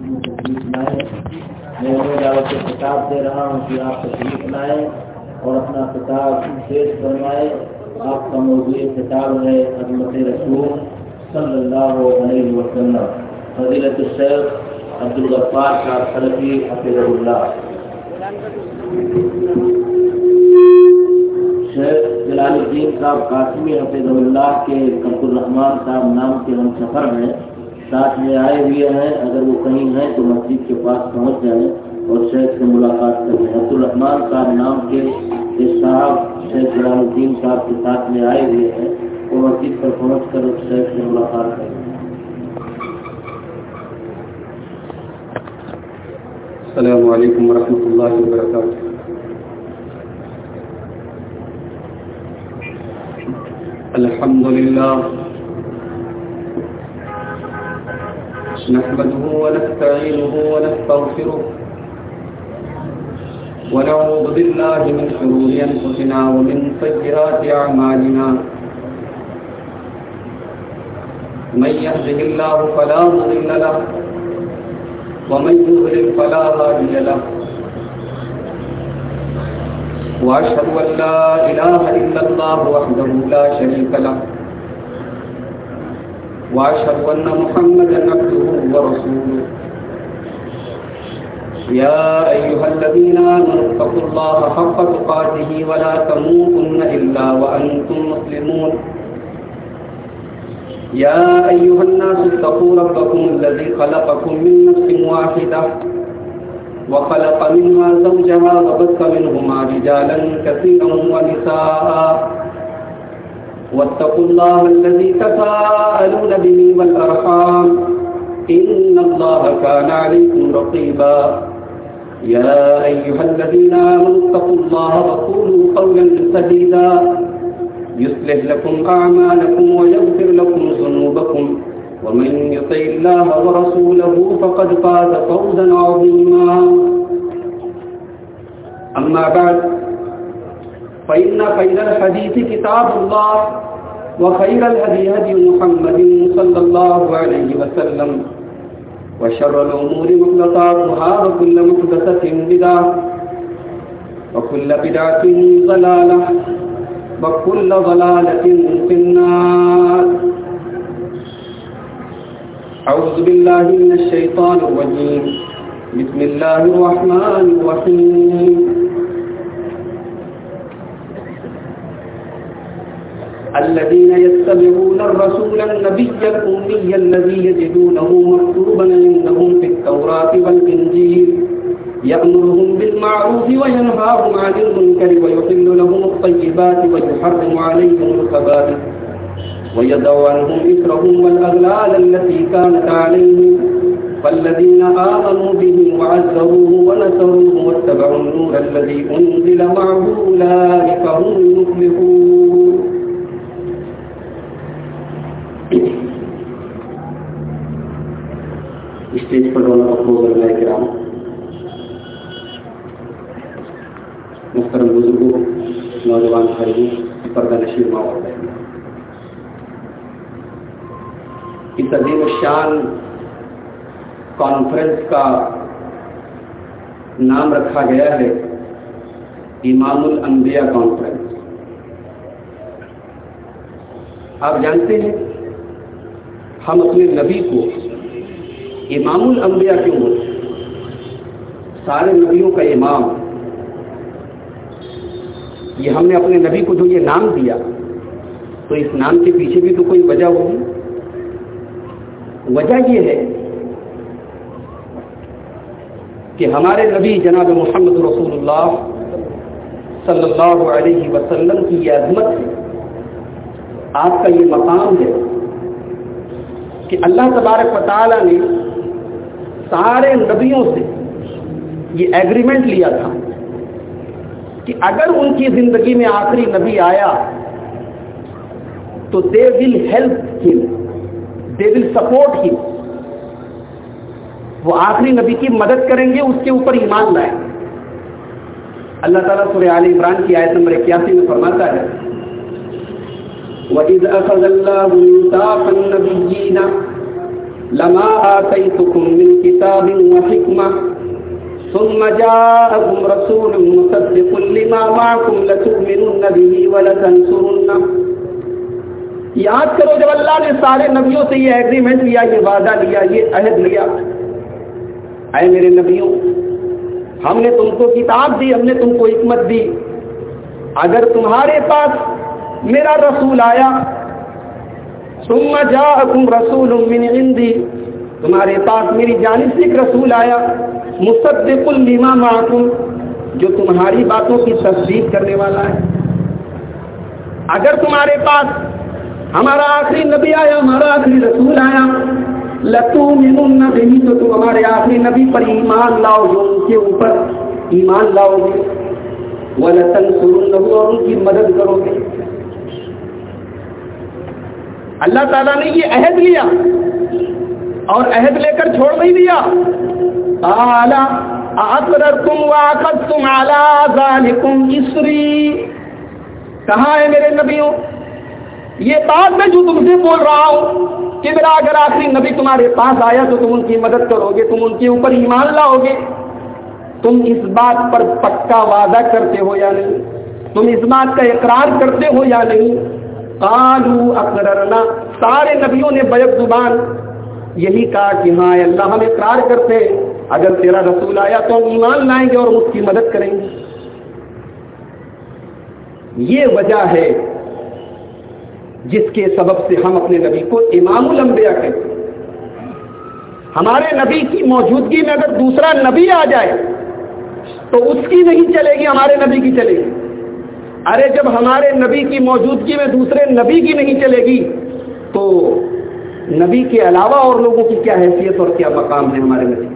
میں انہیں دعوت سے خطاب دے رہا ہوں کہ آپ تشریف لائیں اور اپنا خطاب پیش فرمائیں. آپ کا موضوع خطاب ہے عظمت رسول صلی اللہ علیہ وسلم. فضیلت الشیخ عبدالغفار صاحب سلفی حفظہ اللہ. شیخ جلال الدین صاحب قاسمی حفظہ اللہ کے عبدالرحمان صاحب نام کے ہم سفر ہیں، ساتھ میں آئے ہوئے ہیں. اگر وہ کہیں ہیں تو مسجد کے پاس پہنچ جائیں اور شیخ سے ملاقات کریں. عبدالرحمان صاحب نام کے ایک صاحب شیخ جلال الدین صاحب کے ساتھ میں آئے ہوئے ہیں، وہ مسجد پر پہنچ کر شیخ سے ملاقات کریں. السلام علیکم ورحمۃ اللہ وبرکاتہ. الحمد للہ نحمده ونستعينه ونستغفره ونعوذ بالله من شرور أنفسنا ومن سيئات أعمالنا. من يهده الله فلا مضل له ومن يضلل فلا هادي له. وأشهد أن لا إله إلا الله وحده لا شريك له وأشهد أن محمدا عبده ورسوله. يا أيها الذين آمنوا اتقوا الله حق تقاته ولا تموتن إلا وأنتم مسلمون. يا أيها الناس اتقوا ربكم الذي خلقكم من نفس واحدة وخلق منها زوجها وبث منهما رجالا كثيرا ونساء واتقوا الله الذي تساءلون به والأرحام إن الله كان عليكم رقيبا. يا أيها الذين آمنوا اتقوا الله وقولوا قولا سديدا يصلح لكم أعمالكم ويغفر لكم ذنوبكم ومن يطع الله ورسوله فقد فاز فوزا عظيما. أما بعد فإن خير الحديث كتاب الله وخير الهدي هدي محمد صلى الله عليه وسلم وشر الأمور محدثاتها وكل محدثة بدعة وكل بدعة ضلالة وكل ضلالة في النار. أعوذ بالله من الشيطان الرجيم. بسم الله الرحمن الرحيم. الذين يتبعون الرسول النبي الأمي الذي يجدونه مكتوبا عندهم في التوراة والإنجيل يأمرهم بالمعروف وينهاهم عن المنكر ويحل لهم الطيبات ويحرم عليهم الخبائث ويضع عنهم إثرهم والأغلال التي كانت عليهم فالذين آمنوا به وعزروه ونصروه واتبعوا النور الذي أنزل معه أولئك هم المفلحون. اسٹیج پر رونا افروز علماء کرام، محترم بزرگوں، نوجوان بھائیوں، پردہ نشین ماں اور بہنوں، اس عظیم الشان کانفرنس کا نام رکھا گیا ہے امام الانبیاء کانفرنس. آپ جانتے ہیں ہم اپنے نبی کو امام الانبیاء کیوں بولتے ہیں؟ سارے نبیوں کا امام. یہ ہم نے اپنے نبی کو جو یہ نام دیا تو اس نام کے پیچھے بھی تو کوئی وجہ ہوگی. وجہ یہ ہے کہ ہمارے نبی جناب محمد رسول اللہ صلی اللہ علیہ وسلم کی یہ عظمت ہے، آپ کا یہ مقام ہے کہ اللہ تبارک و تعالیٰ نے سارے نبیوں سے یہ ایگریمنٹ لیا تھا کہ اگر ان کی زندگی میں آخری نبی آیا تو دے ول ہیلپ ہم، دے ول سپورٹ ہم، وہ آخری نبی کی مدد کریں گے، اس کے اوپر ایمان لائیں. اللہ تعالیٰ سورہ آل عمران کی آیت نمبر 81 میں فرماتا ہے وَإِذْ أَخَذَ اللَّهُ مِيثَاقَ النَّبِيِّينَ لَمَا آتَيْتُكُم مِّن كِتَابٍ كتاب وحكمة ثم جاءكم رسول مصدق لما معكم لتؤمنن به ولتنصرنه. یاد کرو جب اللہ نے سارے نبیوں سے یہ ایگریمنٹ لیا, یہ وعدہ لیا, یہ عہد لیا, اے میرے نبیوں ہم نے تم کو کتاب دی, ہم نے تم کو حکمت دی, اگر تمہارے پاس میرا رسول آیا, ثم جاءکم رسول من عندی, تمہارے پاس میری جانب سے ایک رسول آیا, مصدق لما معکم, جو تمہاری باتوں کی تصدیق کرنے والا ہے. اگر تمہارے پاس ہمارا آخری نبی آیا, ہمارا آخری رسول آیا, لتؤمنن بہ, تو تم ہمارے آخری نبی پر ایمان لاؤ گے, ان کے اوپر ایمان لاؤ گے, ولتنصرنہ, اور ان کی مدد کرو گے. اللہ تعالیٰ نے یہ عہد لیا اور عہد لے کر چھوڑ نہیں دیا. قال اقررتم واخذتم على ذلكم اسری, کہا ہے میرے نبیوں یہ بات میں جو تم سے بول رہا ہوں کہ میرا اگر آخری نبی تمہارے پاس آیا تو تم ان کی مدد کرو گے, تم ان کے اوپر ایمان لاؤ گے, تم اس بات پر پکا وعدہ کرتے ہو یا نہیں, تم اس بات کا اقرار کرتے ہو یا نہیں. قالوا اقررنا, سارے نبیوں نے بیک زبان یہی کہا کہ ہاں اللہ ہم اقرار کرتے ہیں, اگر تیرا رسول آیا تو ہم ایمان لائیں گے اور اس کی مدد کریں گے. یہ وجہ ہے جس کے سبب سے ہم اپنے نبی کو امام الانبیاء کہتے ہیں. ہمارے نبی کی موجودگی میں اگر دوسرا نبی آ جائے تو اس کی نہیں چلے گی, ہمارے نبی کی چلے گی. ارے جب ہمارے نبی کی موجودگی میں دوسرے نبی کی نہیں چلے گی تو نبی کے علاوہ اور لوگوں کی کیا حیثیت اور کیا مقام ہے ہمارے نبی.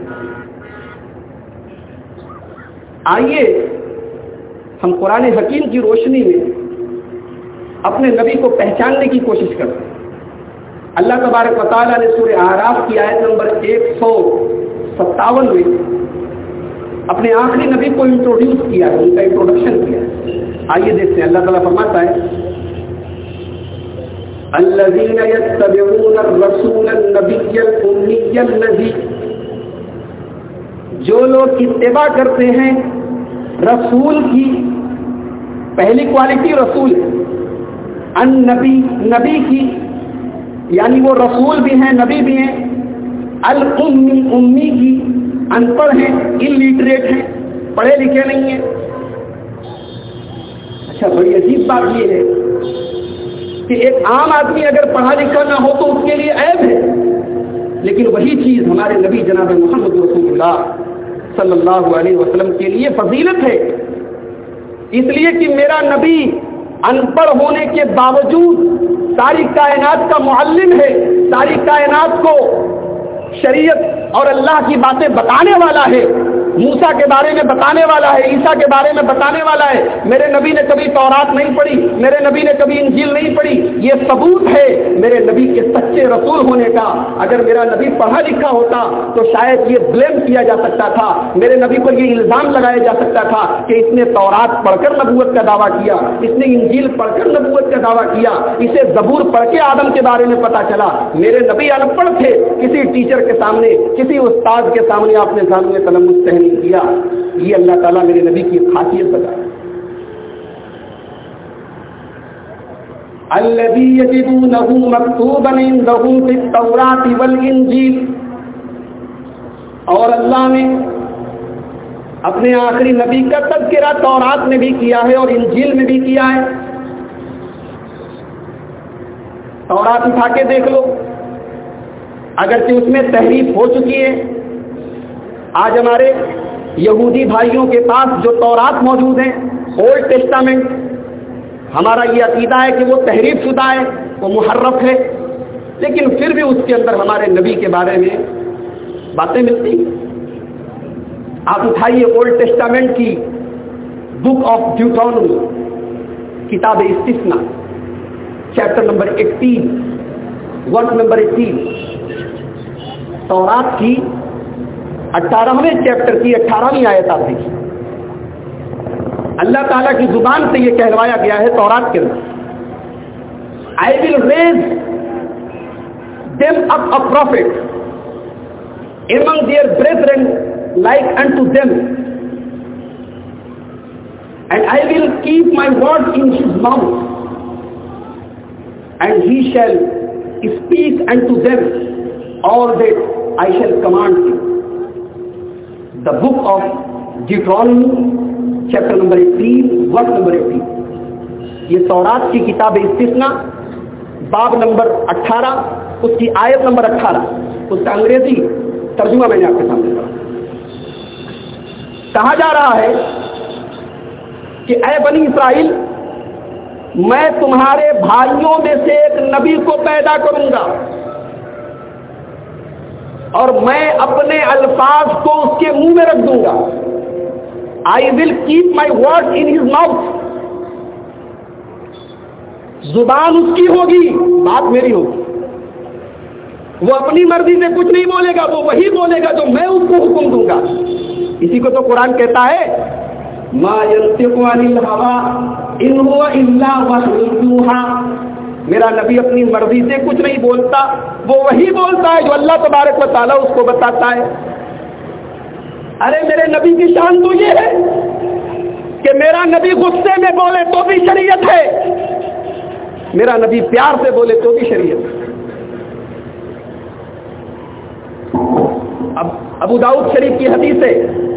آئیے ہم قرآن حکیم کی روشنی میں اپنے نبی کو پہچاننے کی کوشش کرتے ہیں. اللہ تبارک و تعالیٰ نے سورہ اعراف کی آیت نمبر 157 میں اپنے آخری نبی کو انٹروڈیوس کیا ہے, ان کا انٹروڈکشن کیا ہے. آئیے دیکھتے ہیں. اللہ تعالیٰ فرماتا ہے الذین یتبعون الرسول النبی الأمی الذی, جو لوگ اتباع کرتے ہیں رسول کی, پہلی کوالٹی رسول ہے, النبی, نبی کی, یعنی وہ رسول بھی ہیں نبی بھی ہیں, الأمی, امی کی, ان پڑھ ہیں, اللیٹریٹ ہیں, پڑھے لکھے نہیں ہیں. اچھا بڑی عجیب بات یہ ہے کہ ایک عام آدمی اگر پڑھا لکھا نہ ہو تو اس کے لیے عیب ہے, لیکن وہی چیز ہمارے نبی جناب محمد رسول اللہ صلی اللہ علیہ وسلم کے لیے فضیلت ہے. اس لیے کہ میرا نبی ان پڑھ ہونے کے باوجود ساری کائنات کا معلم ہے, ساری کائنات کو شریعت اور اللہ کی باتیں بتانے والا ہے, موسیٰ کے بارے میں بتانے والا ہے, عیسیٰ کے بارے میں بتانے والا ہے. میرے نبی نے کبھی تورات نہیں پڑھی, میرے نبی نے کبھی انجیل نہیں پڑھی. یہ ثبوت ہے میرے نبی کے سچے رسول ہونے کا. اگر میرا نبی پڑھا لکھا ہوتا تو شاید یہ بلیم کیا جا سکتا تھا, میرے نبی پر یہ الزام لگایا جا سکتا تھا کہ اس نے تورات پڑھ کر نبوت کا دعویٰ کیا, اس نے انجیل پڑھ کر نبوت کا دعویٰ کیا, اسے زبور پڑھ کے آدم کے بارے میں پتا چلا. میرے نبی ان پڑھ تھے, کسی ٹیچر کے سامنے, کسی استاد کے سامنے آپ نے ظالم تلمس نہیں کیا. یہ اللہ تعالیٰ میرے نبی کی خاصیت بتایا. الذی یجدونہ مکتوبا عندہم فی التوراۃ والانجیل, اور اللہ نے اپنے آخری نبی کا تذکرہ تورات میں بھی کیا ہے اور انجیل میں بھی کیا ہے. تورات اٹھا کے دیکھ لو, اگرچہ اس میں تحریف ہو چکی ہے. آج ہمارے یہودی بھائیوں کے پاس جو تورات موجود ہیں, اولڈ ٹیسٹامنٹ, ہمارا یہ عقیدہ ہے کہ وہ تحریف شدہ ہے, وہ محرف ہے, لیکن پھر بھی اس کے اندر ہمارے نبی کے بارے میں باتیں ملتی. آپ اٹھائیے اولڈ ٹیسٹامنٹ کی بک آف ڈیوٹرانومی, کتاب استثنا, چیپٹر نمبر 18, ورس نمبر 18. تورات کی 18ویں چیپٹر کی 18ویں آیت آپ دیکھیے. اللہ تعالیٰ کی زبان سے یہ کہلوایا گیا ہے تورات کے اندر, I will raise them up a prophet among their brethren like unto them, and I will keep my word in his mouth, and he shall speak unto them all that I shall command him. The book of Deuteronomy chapter number 18 verse number 18. یہ تورات کی کتاب استثنا باب number 18 اس کی آیت number 18. اس کا انگریزی ترجمہ میں نے آپ کے سامنے پڑھا. کہا جا رہا ہے کہ اے بنی اسرائیل، میں تمہارے بھائیوں میں سے ایک نبی کو پیدا کروں گا اور میں اپنے الفاظ کو اس کے منہ میں رکھ دوں گا. I will keep my word in his mouth. زبان اس کی ہوگی، بات میری ہوگی. وہ اپنی مرضی سے کچھ نہیں بولے گا، وہ وہی بولے گا جو میں اس کو حکم دوں گا. اسی کو تو قرآن کہتا ہے ما ينطق عن الهوى ان هو الا وحی یوحی. میرا نبی اپنی مرضی سے کچھ نہیں بولتا، وہ وہی بولتا ہے جو اللہ تبارک و تعالیٰ اس کو بتاتا ہے. ارے میرے نبی کی شان تو یہ ہے کہ میرا نبی غصے میں بولے تو بھی شریعت ہے، میرا نبی پیار سے بولے تو بھی شریعت ہے. اب ابو داؤد شریف کی حدیث ہے،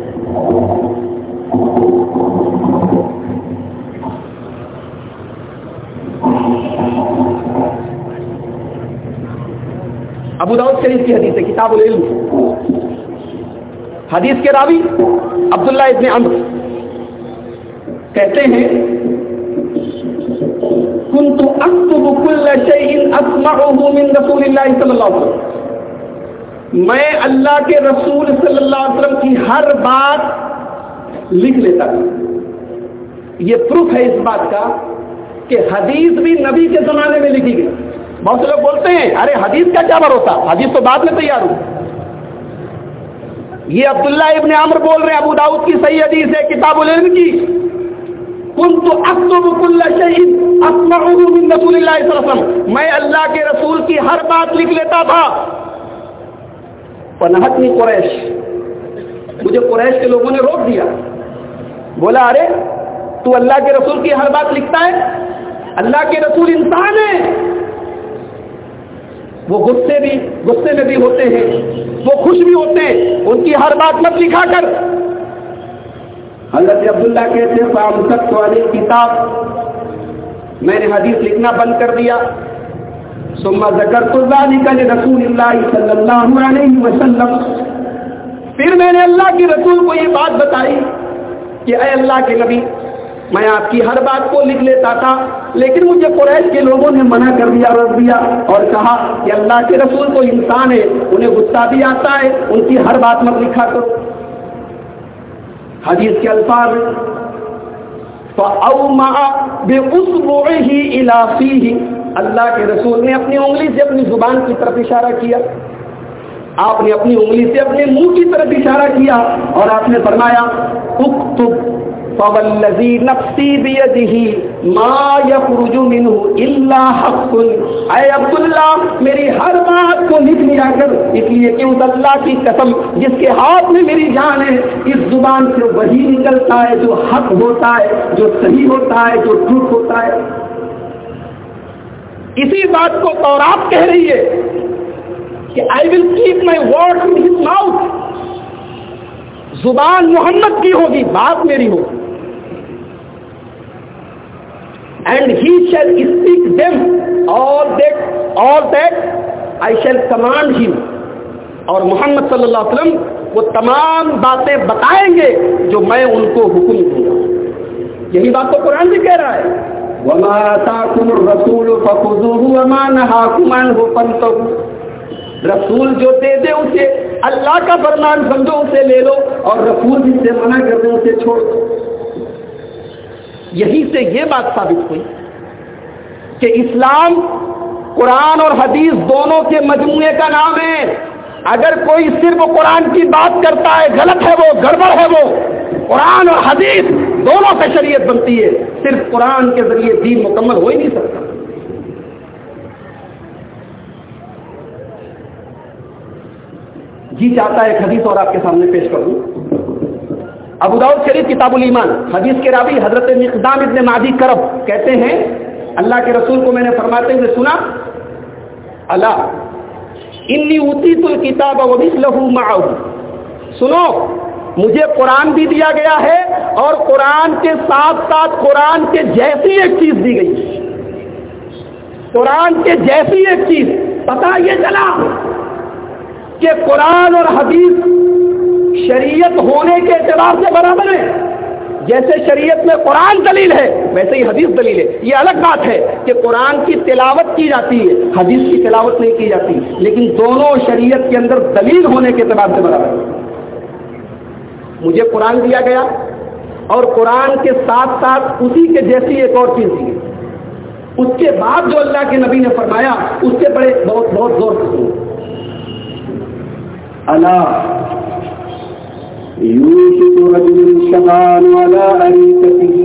ابو داؤد شریف کی حدیث ہے، کتاب العلم. حدیث کے راوی عبداللہ ابن عمرو کہتے ہیں كنت اكتب كل شيء اسمعه من رسول الله صلی اللہ علیہ وسلم. میں اللہ کے رسول صلی اللہ علیہ وسلم کی ہر بات لکھ لیتا تھا. یہ پروف ہے اس بات کا کہ حدیث بھی نبی کے زمانے میں لکھی گئی. بہت سے لوگ بولتے ہیں ارے حدیث کا کیا بھروسہ، حدیث تو بعد میں تیار ہو. یہ عبداللہ ابن عمرو بول رہے ہیں، ابو داؤد کی صحیح حدیث ہے کتاب العلم کی. كنت اكتب كل شيء اسمعه من رسول الله صلی اللہ علیہ وسلم. میں اللہ کے رسول کی ہر بات لکھ لیتا تھا. فنہتنی قریش، مجھے قریش کے لوگوں نے روک دیا، بولا ارے تو اللہ کے رسول کی ہر بات لکھتا ہے؟ اللہ کے رسول انسان ہے، وہ غصے میں بھی ہوتے ہیں، وہ خوش بھی ہوتے ہیں، ان کی ہر بات مت لکھا کر. حضرت عبداللہ کہتے ہیں فامسکت عن الکتاب، میں نے حدیث لکھنا بند کر دیا. ثم ذکرت ذلك لرسول اللہ صلی اللہ علیہ وسلم، پھر میں نے اللہ کے رسول کو یہ بات بتائی کہ اے اللہ کے نبی، میں آپ کی ہر بات کو لکھ لیتا تھا، لیکن مجھے قریش کے لوگوں نے منع کر دیا، روک دیا اور کہا کہ اللہ کے رسول کو انسان ہے، انہیں غصہ بھی آتا ہے، ان کی ہر بات مت لکھا کرو. حدیث کے الفاظ فَأَوْمَعَ بِأُصْبُعِهِ إِلَى فِيهِ، اللہ کے رسول نے اپنی انگلی سے اپنی زبان کی طرف اشارہ کیا. آپ نے اپنی انگلی سے اپنے منہ کی طرف اشارہ کیا اور آپ نے فرمایا اکتب فوالذی نفسی بیدہ ما یخرج منہ الا حق. اے عبداللہ میری ہر بات کو لکھ لیا کر، اس لیے کہ اس اللہ کی قسم جس کے ہاتھ میں میری جان ہے، اس زبان سے وہی نکلتا ہے جو حق ہوتا ہے، جو صحیح ہوتا ہے، جو ٹھیک ہوتا ہے. اسی بات کو تورات کہہ رہی ہے کہ I will keep my word in his mouth. زبان محمد کی ہوگی، بات میری ہوگی. And he shall speak them all that I shall command him. اور محمد صلی اللہ علیہ وسلم وہ تمام باتیں بتائیں گے جو میں ان کو حکم دوں گا. یہی بات تو قرآن بھی کہہ رہا ہے وَمَا آتَاكُمُ الرَّسُولُ فَخُذُوهُ وَمَا نَهَاكُمْ عَنْهُ فَانْتَهُوا. رسول جو دے دے اسے اللہ کا فرمان سمجھو، اسے لے لو، اور رسول جس سے منع کر دے اسے چھوڑ دو. یہی سے یہ بات ثابت ہوئی کہ اسلام قرآن اور حدیث دونوں کے مجموعے کا نام ہے. اگر کوئی صرف قرآن کی بات کرتا ہے، غلط ہے وہ، گڑبڑ ہے وہ. قرآن اور حدیث دونوں سے شریعت بنتی ہے، صرف قرآن کے ذریعے دین مکمل ہو ہی نہیں سکتا. جی چاہتا ہے ایک حدیث اور آپ کے سامنے پیش کر دوں. ابو داؤد شریف کتاب الایمان، حدیث کے راوی حضرت مقدام ابن معدی کرب کہتے ہیں اللہ کے رسول کو میں نے فرماتے ہوئے سنا، الا انی اوتیت الکتاب ومثلہ معہ، سنو مجھے قرآن بھی دیا گیا ہے اور قرآن کے ساتھ ساتھ قرآن کے جیسی ایک چیز دی گئی. قرآن کے جیسی ایک چیز، پتہ یہ چلا کہ قرآن اور حدیث شریعت ہونے کے اعتبار سے برابر ہے. جیسے شریعت میں قرآن دلیل ہے ویسے ہی حدیث دلیل ہے. یہ الگ بات ہے کہ قرآن کی تلاوت کی جاتی ہے، حدیث کی تلاوت نہیں کی جاتی، لیکن دونوں شریعت کے اندر دلیل ہونے کے اعتبار سے برابر ہے. مجھے قرآن دیا گیا اور قرآن کے ساتھ ساتھ اسی کے جیسی ایک اور چیز دی گئی. اس کے بعد جو اللہ کے نبی نے فرمایا اس سے بڑے بہت بہت زور سے سنو، الا یوشک رجل شغال علی اریکتہ،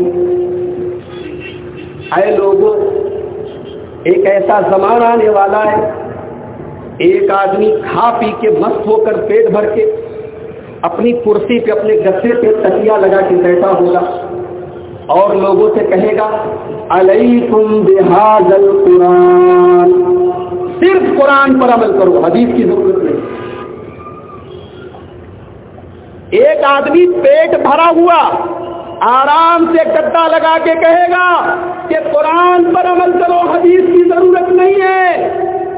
اے لوگوں ایک ایسا زمانہ آنے والا ہے، ایک آدمی کھا پی کے مست ہو کر پیٹ بھر کے اپنی کرسی پہ اپنے گدے پہ تکیہ لگا کے بیٹھا ہوگا اور لوگوں سے کہے گا علیکم بہذا القرآن، صرف قرآن پر عمل کرو، حدیث کی ضرورت نہیں. ایک آدمی پیٹ بھرا ہوا آرام سے گدا لگا کے کہے گا کہ قرآن پر عمل کرو، حدیث کی ضرورت نہیں ہے.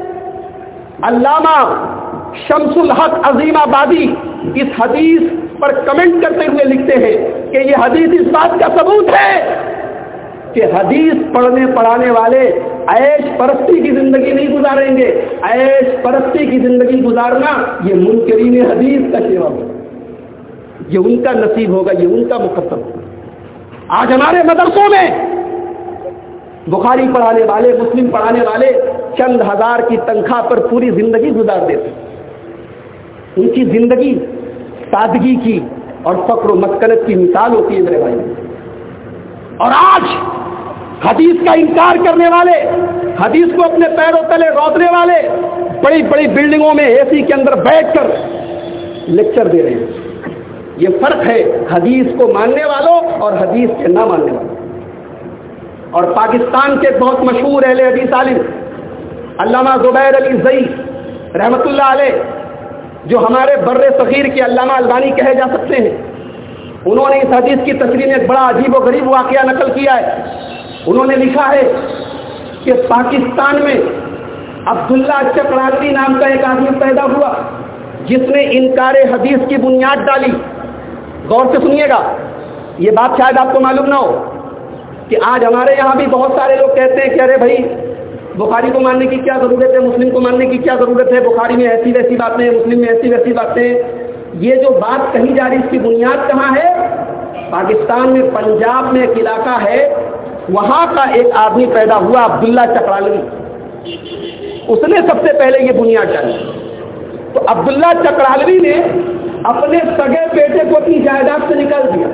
علامہ شمس الحق عظیم آبادی اس حدیث پر کمنٹ کرتے ہوئے لکھتے ہیں کہ یہ حدیث اس بات کا ثبوت ہے کہ حدیث پڑھنے پڑھانے والے عیش پرستی کی زندگی نہیں گزاریں گے. عیش پرستی کی زندگی گزارنا یہ منکرین حدیث کا شیوا ہوگا، یہ ان کا نصیب ہوگا، یہ ان کا مقدر ہوگا. آج ہمارے مدرسوں میں بخاری پڑھانے والے، مسلم پڑھانے والے چند ہزار کی تنخواہ پر پوری زندگی گزار دیتے. ان کی زندگی سادگی کی اور فقر و مسکنت کی مثال ہوتی ہے میرے بھائی. اور آج حدیث کا انکار کرنے والے، حدیث کو اپنے پیروں تلے روتنے والے بڑی بڑی بلڈنگوں میں اے سی کے اندر بیٹھ کر لیکچر دے رہے ہیں. یہ فرق ہے حدیث کو ماننے والوں اور حدیث کے نہ ماننے والوں. اور پاکستان کے بہت مشہور اہل حدیث عالم علامہ زبیر علی زئی رحمۃ اللہ علیہ، جو ہمارے بر صغیر کے علامہ البانی کہے جا سکتے ہیں، انہوں نے اس حدیث کی تشریح میں ایک بڑا عجیب و غریب واقعہ نقل کیا ہے. انہوں نے لکھا ہے کہ پاکستان میں عبداللہ چکرالوی نام کا ایک آدمی پیدا ہوا جس نے انکار حدیث کی بنیاد ڈالی. غور سے سنیے گا، یہ بات شاید آپ کو معلوم نہ ہو کہ آج ہمارے یہاں بھی بہت سارے لوگ کہتے ہیں کہ ارے بھائی بخاری کو ماننے کی کیا ضرورت ہے، مسلم کو ماننے کی کیا ضرورت ہے، بخاری میں ایسی ویسی باتیں ہیں، مسلم میں ایسی ویسی باتیں ہیں. یہ جو بات کہی جا رہی اس کی بنیاد کہاں ہے؟ پاکستان میں پنجاب میں ایک علاقہ ہے، وہاں کا ایک آدمی پیدا ہوا عبداللہ چکرالوی، اس نے سب سے پہلے یہ بنیاد ڈالی. تو عبداللہ چکرالوی نے اپنے سگے بیٹے کو اپنی جائیداد سے نکال دیا.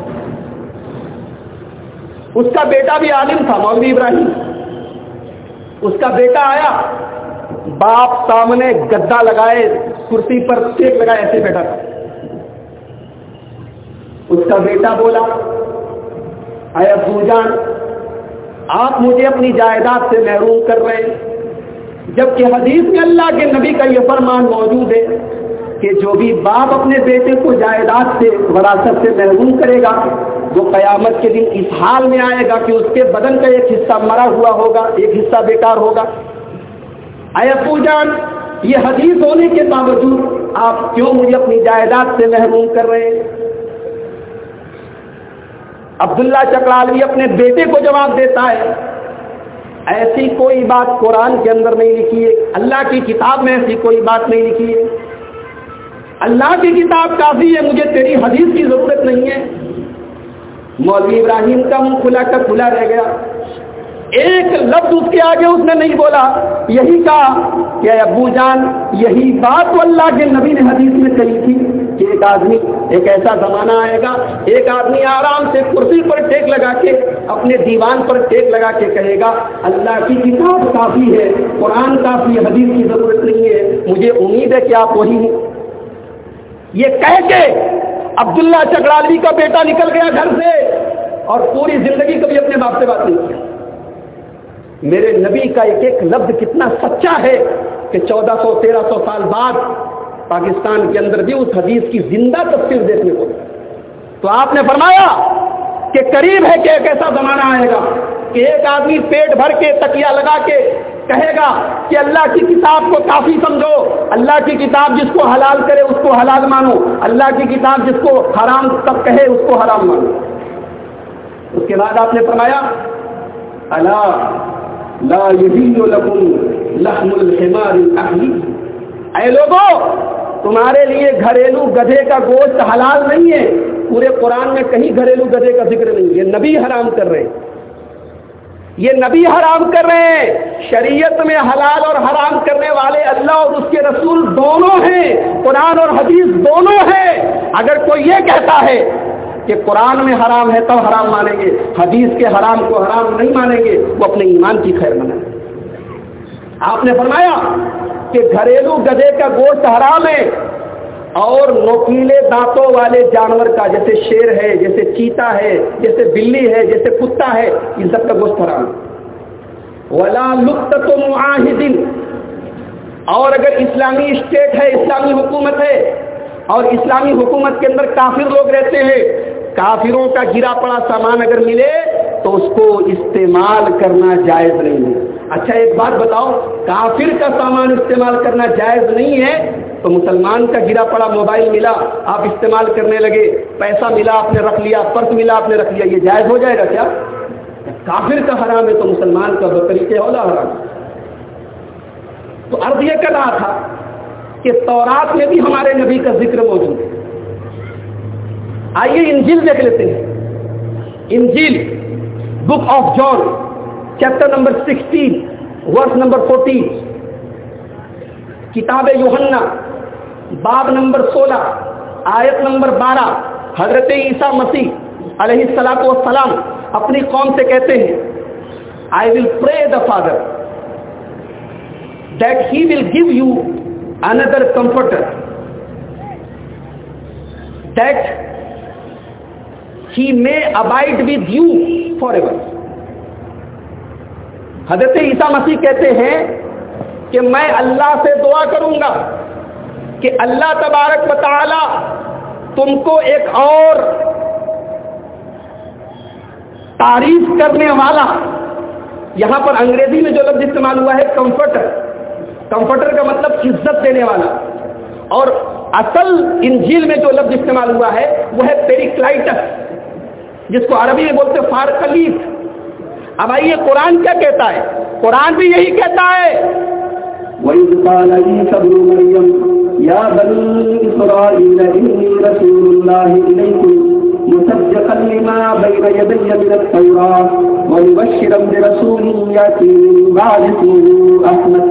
اس کا بیٹا بھی عالم تھا، مولوی ابراہیم. اس کا بیٹا آیا، باپ سامنے گدا لگائے، کرسی پر ٹیک لگائے، ایسے بیٹھا تھا. اس کا بیٹا بولا اے ابو جان، آپ مجھے اپنی جائیداد سے محروم کر رہے ہیں، جبکہ حدیث میں اللہ کے نبی کا یہ فرمان موجود ہے کہ جو بھی باپ اپنے بیٹے کو جائیداد سے، وراثت سے محروم کرے گا وہ قیامت کے دن اس حال میں آئے گا کہ اس کے بدن کا ایک حصہ مرا ہوا ہوگا، ایک حصہ بیکار ہوگا. اے ابو جان، یہ حدیث ہونے کے باوجود آپ کیوں مجھے اپنی جائیداد سے محروم کر رہے ہیں؟ عبداللہ چکرالوی اپنے بیٹے کو جواب دیتا ہے ایسی کوئی بات قرآن کے اندر نہیں لکھی ہے، اللہ کی کتاب میں ایسی کوئی بات نہیں لکھی ہے. اللہ کی کتاب کافی ہے، مجھے تیری حدیث کی ضرورت نہیں ہے. مولوی ابراہیم کا منہ کھلا کا کھلا رہ گیا. ایک لفظ اس کے آگے اس نے نہیں بولا، یہی کہا کہ ابو جان، یہی بات تو اللہ کے نبی نے حدیث میں کہی تھی کہ ایک آدمی، ایک ایسا زمانہ آئے گا، ایک آدمی آرام سے کرسی پر ٹیک لگا کے، اپنے دیوان پر ٹیک لگا کے کہے گا اللہ کی کتاب کافی ہے، قرآن کافی ہے، حدیث کی ضرورت نہیں ہے. مجھے امید ہے کہ آپ وہی ہیں. یہ کہہ کے عبداللہ چکرالوی کا بیٹا نکل گیا گھر سے اور پوری زندگی کبھی اپنے باپ سے بات نہیں کیا. میرے نبی کا ایک ایک لفظ کتنا سچا ہے کہ 1400-1300 سال بعد پاکستان کے اندر بھی اس حدیث کی زندہ تفسیر دیکھنے کو. تو آپ نے فرمایا کہ قریب ہے کہ ایک ایسا زمانہ آئے گا کہ ایک آدمی پیٹ بھر کے تکیہ لگا کے کہے گا کہ اللہ کی کتاب کو کافی سمجھو, اللہ کی کتاب جس کو حلال کرے اس کو حلال مانو, اللہ کی کتاب جس کو حرام تک کہے اس کو حرام مانو. اس کے بعد آپ نے فرمایا الا لا یحل لکم لحم الحمار الاہلی, اے لوگوں تمہارے لیے گھریلو گدھے کا گوشت حلال نہیں ہے. پورے قرآن میں کہیں گھریلو گدھے کا ذکر نہیں. یہ نبی حرام کر رہے ہیں, یہ نبی حرام کر رہے ہیں. شریعت میں حلال اور حرام کرنے والے اللہ اور اس کے رسول دونوں ہیں, قرآن اور حدیث دونوں ہیں. اگر کوئی یہ کہتا ہے کہ قرآن میں حرام ہے تب حرام مانیں گے, حدیث کے حرام کو حرام نہیں مانیں گے, وہ اپنے ایمان کی خیر منائیں. آپ نے فرمایا کہ گھریلو گدھے کا گوشت حرام ہے اور نوکیلے دانتوں والے جانور کا, جیسے شیر ہے, جیسے چیتا ہے, جیسے بلی ہے, جیسے کتا ہے, ان سب کا گوشت حرام. ولا لقطۃ معاہد, اور اگر اسلامی اسٹیٹ ہے, اسلامی حکومت ہے اور اسلامی حکومت کے اندر کافر لوگ رہتے ہیں, کافروں کا گرا پڑا سامان اگر ملے تو اس کو استعمال کرنا جائز نہیں ہے. اچھا ایک بات بتاؤ, کافر کا سامان استعمال کرنا جائز نہیں ہے تو مسلمان کا گرا پڑا موبائل ملا آپ استعمال کرنے لگے, پیسہ ملا آپ نے رکھ لیا, پرس ملا آپ نے رکھ لیا, یہ جائز ہو جائے گا کیا؟ کافر کا حرام ہے تو مسلمان کا بطریقے اولا حرام. تو عرض یہ کر رہا تھا کہ تورات میں بھی ہمارے نبی کا ذکر موجود ہے. آئیے انجیل دیکھ لیتے ہیں. انجیل book of John chapter number 16 verse number 14, کتاب یوحنا باب نمبر 16 آیت نمبر 12. حضرت عیسیٰ مسیح علیہ الصلوۃ والسلام اپنی قوم سے کہتے ہیں I will pray the Father that he will give you another comforter, that he may abide with you forever. حضرت عیسیٰ مسیح کہتے ہیں کہ میں اللہ سے دعا کروں گا کہ اللہ تبارک و تعالی تم کو ایک اور تعریف کرنے والا, یہاں پر انگریزی میں جو لفظ استعمال ہوا ہے کمفرٹر, کمفرٹر کا مطلب عزت دینے والا, اور اصل انجیل میں جو لفظ استعمال ہوا ہے وہ ہے پیریکلائٹس, جس کو عربی میں بولتے فارکلیف. اب آئیے قرآن کیا کہتا ہے, قرآن بھی یہی کہتا ہے وَإِذْ قَالَ عِيسَى ابْنُ مَرْيَمَ يَا بَنِي إِسْرَائِيلَ إِنِّي رَسُولُ اللَّهِ إِلَيْكُمْ مُصَدِّقًا لِمَا بَيْنَ يَدَيَّ مِنَ التَّوْرَاةِ وَمُبَشِّرًا بِرَسُولٍ يَأْتِي مِن بَعْدِي اسْمُهُ أَحْمَدُ.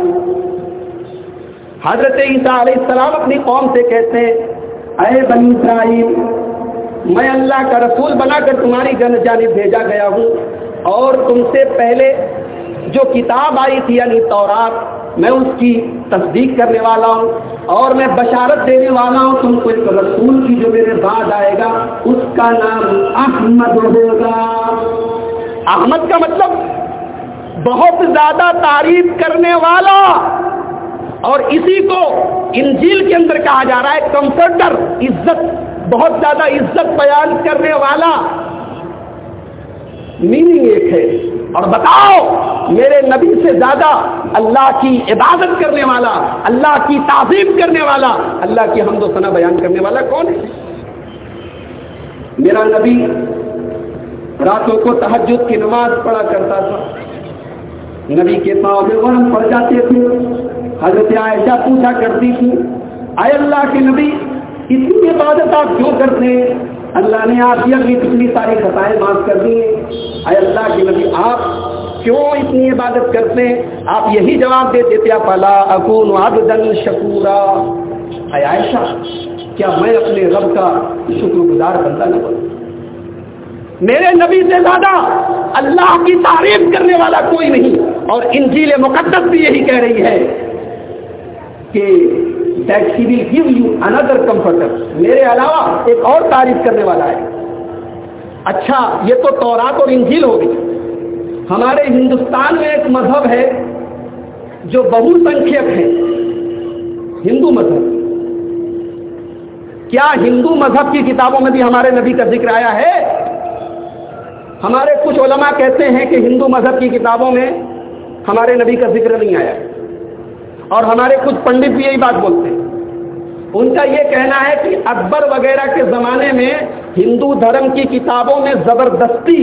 حضرت عیسیٰ علیہ السلام اپنی قوم سے کہتے ہیں اے بنی اسرائیل, میں اللہ کا رسول بنا کر تمہاری جانب بھیجا گیا ہوں, اور تم سے پہلے جو کتاب آئی تھی یعنی تورات, میں اس کی تصدیق کرنے والا ہوں اور میں بشارت دینے والا ہوں تم کو ایک رسول کی جو میرے بعد آئے گا, اس کا نام احمد ہوگا. احمد کا مطلب بہت زیادہ تعریف کرنے والا, اور اسی کو انجیل کے اندر کہا جا رہا ہے کمفرٹر, عزت, بہت زیادہ عزت بیان کرنے والا. میننگ ایک ہے. اور بتاؤ میرے نبی سے زیادہ اللہ کی عبادت کرنے والا, اللہ کی تعظیم کرنے والا, اللہ کی حمد و ثنا بیان کرنے والا کون ہے؟ میرا نبی راتوں کو تہجد کی نماز پڑھا کرتا تھا, نبی کے پاؤں میں ورم پڑ جاتے تھے. حضرت عائشہ پوچھا کرتی تھی اے اللہ کے نبی اتنی عبادت آپ کیوں کرتے ہیں؟ اللہ نے آپ کی اپنی پچھلی ساری خطائیں معاف کر دی ہیں. اے اللہ کے نبی آپ کیوں اتنی عبادت کرتے ہیں؟ آپ یہی جواب دیتے تھے فلا اکون عبدا شکورا. اے عائشہ کیا میں اپنے رب کا شکر گزار بندہ نہ بنوں؟ میرے نبی سے زیادہ اللہ کی تعریف کرنے والا کوئی نہیں. اور انجیل مقدس بھی یہی کہہ رہی ہے کہ that he will give you another comforter. میرے علاوہ ایک اور تعریف کرنے والا ہے. اچھا یہ تو تورات اور انجیل ہو گئی. ہمارے ہندوستان میں ایک مذہب ہے جو بہو سنکھیپ ہے, ہندو مذہب. کیا ہندو مذہب کی کتابوں میں بھی ہمارے نبی کا ذکر آیا ہے؟ ہمارے کچھ علماء کہتے ہیں کہ ہندو مذہب کی کتابوں میں ہمارے نبی کا ذکر نہیں آیا, اور ہمارے کچھ پنڈت بھی یہی بات بولتے ہیں. ان کا یہ کہنا ہے کہ اکبر وغیرہ کے زمانے میں ہندو دھرم کی کتابوں میں زبردستی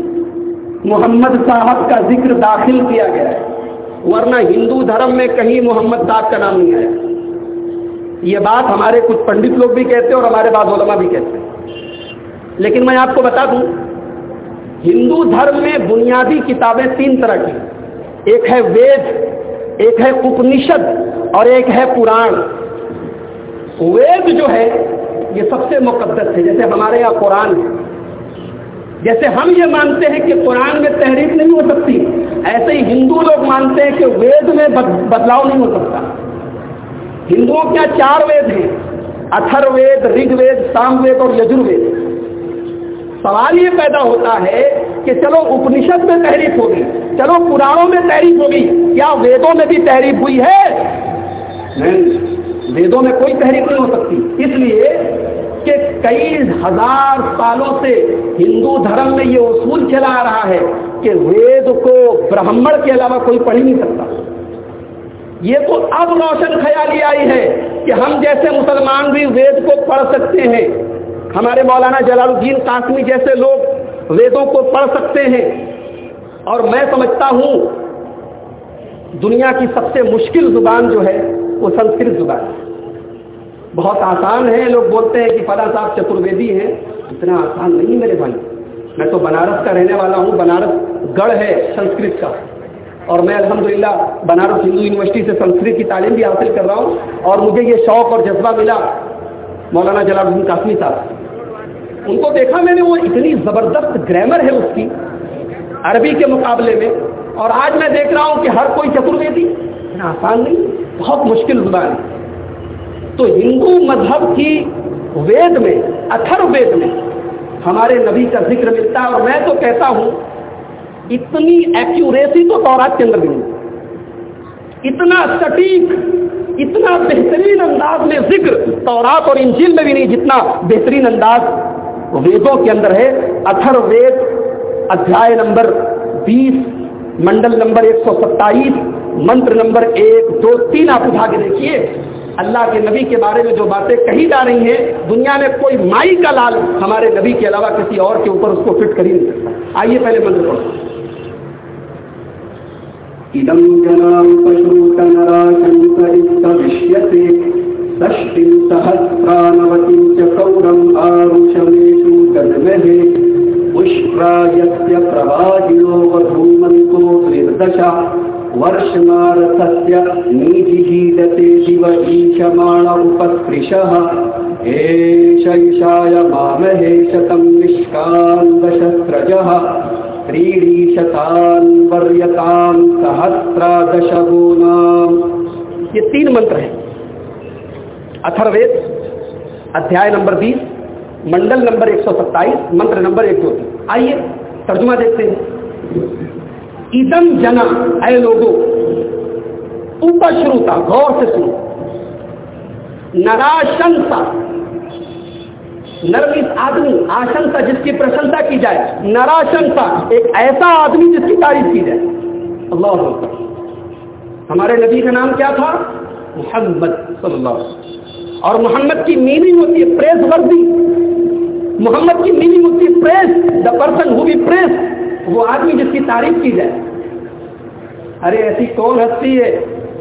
محمد صاحب کا ذکر داخل کیا گیا ہے, ورنہ ہندو دھرم میں کہیں محمد صاحب کا نام نہیں آیا. یہ بات ہمارے کچھ پنڈت لوگ بھی کہتے ہیں اور ہمارے بعض علماء بھی کہتے ہیں. لیکن میں آپ کو بتا دوں, ہندو دھرم میں بنیادی کتابیں 3 طرح کی, ایک ہے وید, ایک ہے اپنشد اور ایک ہے پران. وید جو ہے یہ سب سے مقدس ہے, جیسے ہمارے یہاں قرآن ہے. جیسے ہم یہ مانتے ہیں کہ قرآن میں تحریف نہیں ہو سکتی, ایسے ہی ہندو لوگ مانتے ہیں کہ وید میں بدلاؤ نہیں ہو سکتا. ہندوؤں کے یہاں 4 وید ہیں, اتھر وید, رگ وید, سام وید اور یجر وید. سوال یہ پیدا ہوتا ہے کہ چلو اپنشد میں تحریف ہوگی, چلو پرانوں میں تحریف ہوگی, کیا ویدوں میں بھی تحریف ہوئی ہے؟ نہیں, ویدوں میں کوئی تحریف نہیں ہو سکتی. اس لیے کہ کئی ہزار سالوں سے ہندو دھرم میں یہ اصول چلا آ رہا ہے کہ وید کو برہمن کے علاوہ کوئی پڑھ ہی نہیں سکتا. یہ تو اب روشن خیالی آئی ہے کہ ہم جیسے مسلمان بھی وید کو پڑھ سکتے ہیں. ہمارے مولانا جلال الدین قاسمی جیسے لوگ ویدوں کو پڑھ سکتے ہیں. اور میں سمجھتا ہوں دنیا کی سب سے مشکل زبان جو ہے وہ سنسکرت زبان ہے. بہت آسان ہے, لوگ بولتے ہیں کہ فلاں صاحب چترویدی ہیں, اتنا آسان نہیں میرے بھائی. میں تو بنارس کا رہنے والا ہوں, بنارس گڑھ ہے سنسکرت کا, اور میں الحمدللہ بنارس ہندو یونیورسٹی سے سنسکرت کی تعلیم بھی حاصل کر رہا ہوں. اور مجھے یہ شوق اور جذبہ ملا مولانا جلال الدین قاسمی صاحب. ان کو دیکھا میں نے, وہ اتنی زبردست گرامر ہے اس کی عربی کے مقابلے میں, اور آج میں دیکھ رہا ہوں کہ ہر کوئی چترویدی. اتنا آسان نہیں, بہت مشکل زبان ہے. تو ہندو مذہب کی وید میں, اتھر وید میں ہمارے نبی کا ذکر ملتا ہے. اور میں تو کہتا ہوں اتنی ایکیوریسی تو تورات کے اندر بھی نہیں, اتنا سٹیک, اتنا بہترین انداز میں ذکر تورات اور انجیل میں بھی نہیں جتنا بہترین انداز ویدوں کے اندر ہے. اتھر وید ادھیائے نمبر 20, منڈل نمبر 127, منتر نمبر 1, 2, 3 آپ اٹھا کے دیکھیے. اللہ کے نبی کے بارے میں جو باتیں کہی جا رہی ہیں, دنیا میں کوئی مائی کا لال ہمارے نبی کے علاوہ کسی اور کے اوپر اس کو فٹ کر ہی نہیں سکتا. آئیے پہلے منتر پڑھو. idam janam pashruta narashankaristabhishyate sashtim sahasranavatim cha kauram arushameshu gadmehe pushprayasya pravajino vadhumanto trirdasha वर्षमारथस्य नीजिहीदते दिव ईशमाण उपस्पृशः एष ईशाय मामहे शतं निष्कान्दशस्रजः त्रीणीशतान् वर्यतां सहस्रादशगुणाम्. ये 3 मंत्र हैं. अथर्ववेद अध्याय नंबर 20, मंडल नंबर 127, मंत्र नंबर 1, 2, 3. आइए तर्जुमा देखते हैं. इदम जना, ऐ लोगों, उपश्रुता, गौर से सुनो. नराशंसा, नरमिस आदमी, आशंसा जिसकी प्रशंसा की जाए. नराशंसा एक ऐसा आदमी जिसकी तारीफ की जाए. अल्लाह अकबर. हमारे नबी का नाम क्या था? मोहम्मद सल्लल्लाहु अलैहि वसल्लम. और मोहम्मद की मीनिंग होती है प्रेज वर्दी. मोहम्मद की मीनिंग होती है praise, the person who be praised, वो आदमी जिसकी तारीफ की जाए. अरे ऐसी कौन हस्ती है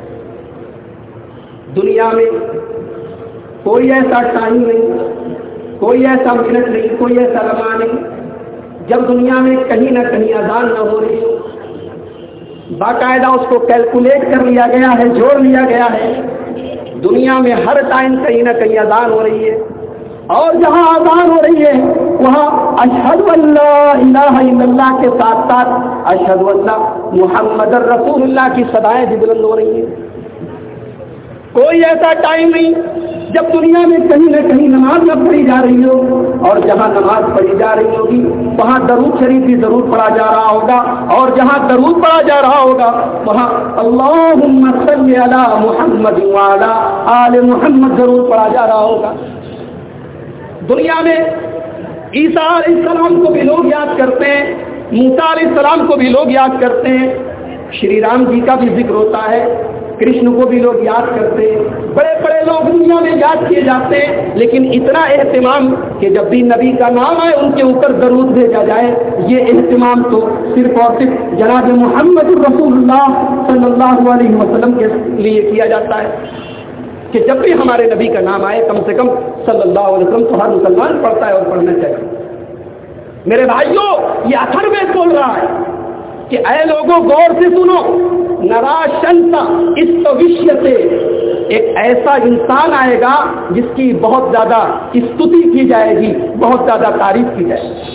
दुनिया में? कोई ऐसा टाइम नहीं, कोई ऐसा मिनट नहीं, कोई ऐसा लम्हा नहीं जब दुनिया में कहीं ना कहीं अजान न हो रही हो. बाकायदा उसको कैलकुलेट कर लिया गया है, जोड़ लिया गया है. दुनिया में हर टाइम कहीं ना कहीं अजान हो रही है, और जहां अजान हो रही है वहां अशहदु अल्ला इलाहा इल्लल्लाह के साथ साथ अशहदु अल्ला मुहम्मदुर रसूलुल्लाह की सदाएं भी बुलंद हो रही हैं. کوئی ایسا ٹائم نہیں جب دنیا میں کہیں نہ کہیں نماز نہ پڑھی جا رہی ہو، اور جہاں نماز پڑھی جا رہی ہوگی وہاں درود شریف بھی ضرور پڑھا جا رہا ہوگا، اور جہاں درود پڑھا جا رہا ہوگا وہاں اللہم صلی علی محمد وعلی آل محمد ضرور پڑھا جا رہا ہوگا۔ دنیا میں عیسیٰ علیہ السلام کو بھی لوگ یاد کرتے ہیں، موسیٰ علیہ السلام کو بھی لوگ یاد کرتے ہیں، شری رام جی کا بھی ذکر ہوتا ہے، کرشن کو بھی لوگ یاد کرتے ہیں، بڑے بڑے لوگ دنیا میں یاد کیے جاتے ہیں، لیکن اتنا اہتمام کہ جب بھی نبی کا نام آئے ان کے اوپر درود بھیجا جائے، یہ اہتمام تو صرف اور صرف جناب محمد رسول اللہ صلی اللہ علیہ وسلم کے لیے کیا جاتا ہے کہ جب بھی ہمارے نبی کا نام آئے کم سے کم صلی اللہ علیہ وسلم تو ہر مسلمان پڑھتا ہے اور پڑھنا چاہیے۔ میرے بھائیوں، یہ اتھروید بول رہا ہے کہ اے لوگوں غور سے سنو، نراشنتا استوشیہ سے ایک ایسا انسان آئے گا جس کی بہت زیادہ استتی کی جائے گی، بہت زیادہ تعریف کی جائے گی۔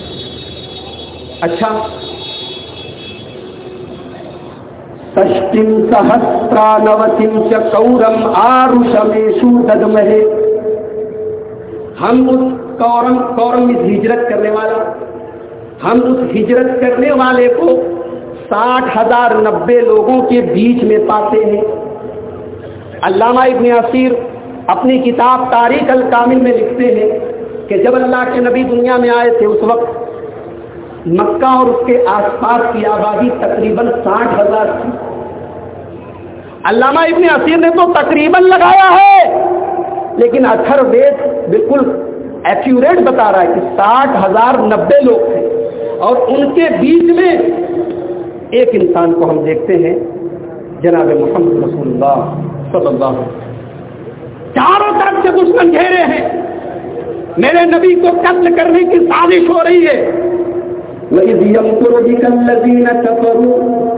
اچھا، षष्टिं सहस्रानवतिं च कौरम आरुषमेषु दद्महे। हम उस कौरम में हिजरत करने वाला, हम उस हिजरत करने वाले को 60,090 लोगों के बीच में पाते हैं। अल्लामा इब्न असीर अपनी किताब तारीख अल कामिल में लिखते हैं कि जब अल्लाह के नबी दुनिया में आए थे उस वक्त मक्का और उसके आसपास की आबादी तकरीबन 60,000 थी। अल्लामा इब्न असीर ने तो तकरीबन लगाया है, लेकिन अथर्ववेद बिल्कुल एक्यूरेट बता रहा है कि 60,090 लोग थे, और उनके बीच में एक इंसान को हम देखते हैं, जनाब मोहम्मद रसूलुल्लाह सल्लल्लाहु अलैहि वसल्लम। चारों तरफ से दुश्मन घेरे हैं, मेरे नबी को कत्ल करने की साजिश हो रही है। وَإِذْ يَمْكُرُ بِكَ الَّذِينَ كَفَرُوا،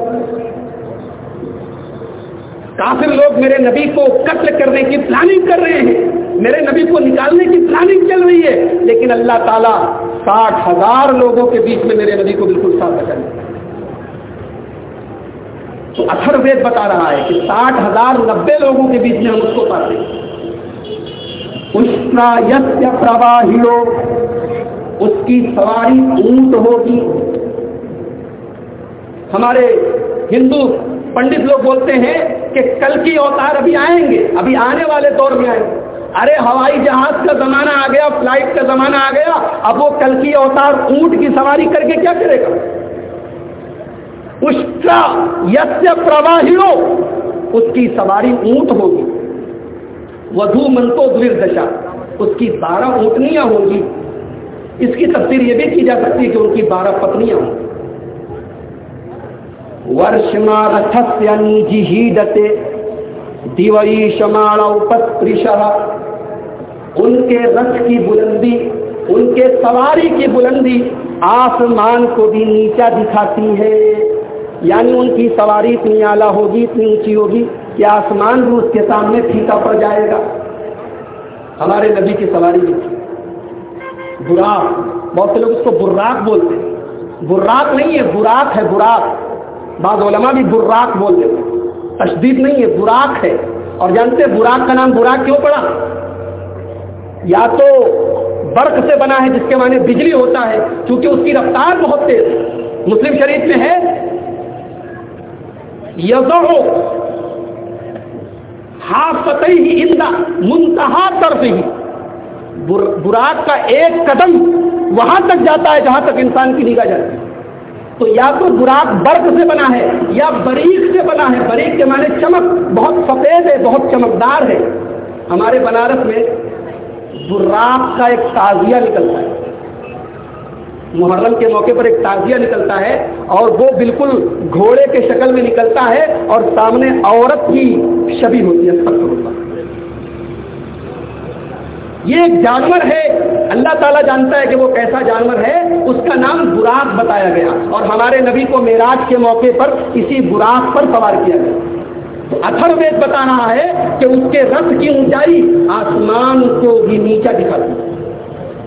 کافر لوگ میرے نبی کو قتل کرنے کی پلاننگ کر رہے ہیں، میرے نبی کو نکالنے کی پلاننگ چل رہی ہے، لیکن اللہ تعالیٰ 60,000 لوگوں کے بیچ میں میرے نبی کو بالکل صاف کر دیا۔ تو اتھروید بتا رہا ہے کہ 60,090 لوگوں کے بیچ میں ہم اس کو پاتے ہیں۔ اُشْنَا یَسْیَ پرواہیو، اس کی سواری اونٹ ہوگی۔ ہمارے ہندو پنڈت لوگ بولتے ہیں کہ کل کی اوتار ابھی آئیں گے، ابھی آنے والے دور میں آئیں گے۔ ارے ہوائی جہاز کا زمانہ آ گیا، فلائٹ کا زمانہ آ گیا، اب وہ کل کی اوتار اونٹ کی سواری کر کے کیا کرے گا؟ اشٹرا یسیہ پرواہیو، اس کی سواری اونٹ ہوگی۔ ودھو منتو دوردشا، اس کی 12 اونٹنیاں ہوں گی۔ اس کی تفسیر یہ بھی کی جا سکتی ہے کہ ان کی 12 پتنیاں ہوں۔ ورشما رتھسیانی جہیدتے دیوئی شماڑا پتریشہ، ان کے رتھ کی بلندی، ان کے سواری کی بلندی آسمان کو بھی نیچا دکھاتی ہے، یعنی ان کی سواری اتنی اعلیٰ ہوگی، اتنی اونچی ہوگی کہ آسمان بھی اس کے سامنے پھیکا پڑ جائے گا۔ ہمارے نبی کی سواری بھی تھی براق، بہت سے لوگ اس کو براق بولتے ہیں، براق نہیں ہے، براق ہے، براق۔ بعض علماء بھی براق بولتے ہیں، تشدید نہیں ہے، براق ہے۔ اور جانتے ہیں براق کا نام براق کیوں پڑا؟ یا تو برق سے بنا ہے جس کے معنی بجلی ہوتا ہے، کیونکہ اس کی رفتار بہت تیز ہے۔ مسلم شریف میں ہے یضع حافتیہ عند منتہا طرفہ، براق کا ایک قدم وہاں تک جاتا ہے جہاں تک انسان کی نگاہ جاتی ہے۔ تو یا تو براق برق سے بنا ہے یا بریق سے بنا ہے۔ بریق کے معنی چمک، بہت سفید ہے، بہت چمکدار ہے۔ ہمارے بنارس میں براق کا ایک تعزیہ نکلتا ہے، محرم کے موقع پر ایک تعزیہ نکلتا ہے، اور وہ بالکل گھوڑے کے شکل میں نکلتا ہے اور سامنے عورت کی شبیہ ہوتی ہے۔ یہ ایک جانور ہے، اللہ تعالیٰ جانتا ہے کہ وہ کیسا جانور ہے، اس کا نام براق بتایا گیا، اور ہمارے نبی کو معراج کے موقع پر اسی براق پر سوار کیا گیا۔ تو اتھروید بتا رہا ہے کہ اس کے رتھ کی اونچائی آسمان کو بھی نیچا دکھاتی ہے۔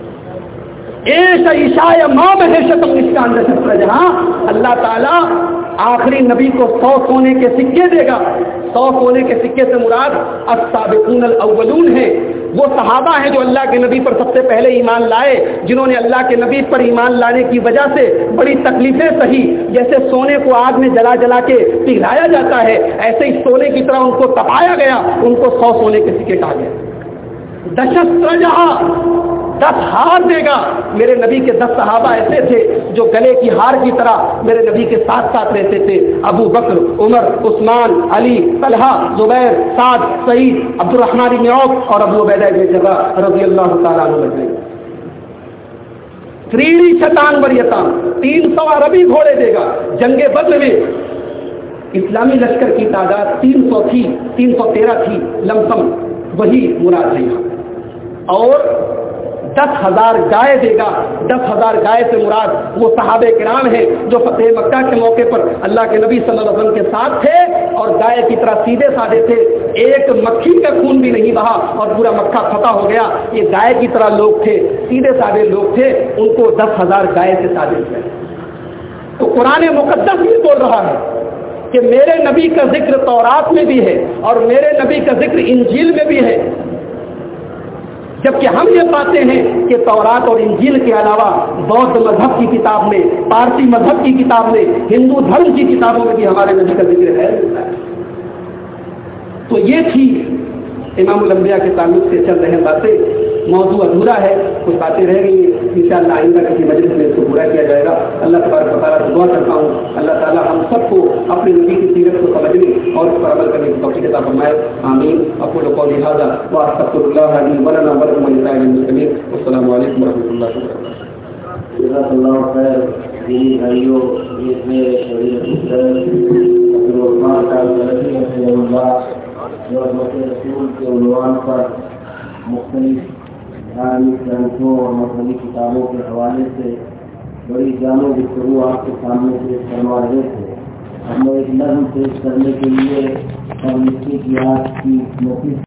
ایسا عشاء ماں میں شتم اس کا اندر جہاں اللہ تعالیٰ आखिरी नबी को 100 सोने के सिक्के देगा। 100 सोने के सिक्के से मुराद अस्साबिकून अल अव्वलून है, वो सहाबा हैं जो अल्लाह के नबी पर सबसे पहले ईमान लाए, जिन्होंने अल्लाह के नबी पर ईमान लाने की वजह से बड़ी तकलीफें सही। जैसे सोने को आग में जला जला के पिघलाया जाता है, ऐसे ही सोने की तरह उनको तपाया गया, उनको 100 सोने के सिक्के कहा गया। दशस्त्रजहा 10 हार देगा। मेरे नबी के 10 सहाबा ऐसे थे जो गले की हार की तरह मेरे नबी के साथ साथ रहते थे। Abu Bakr, Umar, Usman, Ali, Talha, Zubair, Saad, Saeed, Abdur Rahman ibn Auf और अबू उबैदा इब्न जर्राह रज़ियल्लाहु ताला अन्हु अजमईन। त्रीणी शतान वरीयतान 300 अरबी घोड़े देगा। जंगे बद्र में इस्लामी लश्कर की तादाद 300 थी, 313 थी लमसम, वही मुराद है। और 10,000 गाय देगा। 10,000 गाय से मुराद वो सहाबे किराम हैं जो फतेह मक्का के मौके पर अल्लाह के नबी सल्लल्लाहु अलैहि वसल्लम के साथ थे और गाय की तरह सीधे साधे थे। एक मक्खी का खून भी नहीं बहा और पूरा मक्का फतह हो गया। ये गाय की तरह लोग थे, सीधे साधे लोग थे, उनको 10,000 गाय से साधे थे। तो कुरान मुकद्दस भी बोल रहा है कि मेरे नबी का जिक्र तौरात में भी है और मेरे नबी का जिक्र इंजील में भी है, जबकि हम ये पाते हैं कि तौरात और इंजील के अलावा बौद्ध मजहब की किताब में, पारसी मजहब की किताब में, हिंदू धर्म की किताबों में भी हमारे नबी का जिक्र है। तो ये थी इमामुल अंबिया के ताल्लुक से चल रहे बातें। मौजू अधूरा है, कुछ बातें रह गई हैं, इंशाअल्लाह आइंदा किसी मजलिस में इसको पूरा किया जाएगा। अल्लाह तबारक व तआला से दुआ करता हूँ अल्लाह ताला हम सबको अपने नबी की सीरत को समझने और उस पर अमल करने की तौफीक अता फरमाए। आमीन। अक़ूलु क़ौली हाज़ा व अस्तग़फ़िरुल्लाह लि व लना व लकुम व लिसाइरिल मुस्लिमीन। अस्सलामु अलैकुम व रहमतुल्लाहि व बरकातुहू। जज़ाकल्लाहु खैर। दीनी भाइयों, इसमें रसूल के उन्वान पर मुख्तलिफ धार्मिक ग्रंथों और मज़हबी किताबों के हवाले से बड़ी जानो गुफ्तगू आपके सामने पेश करवा रहे थे। हमें एक नज़्म पेश करने के लिए और इसकी इतिहास की नफीस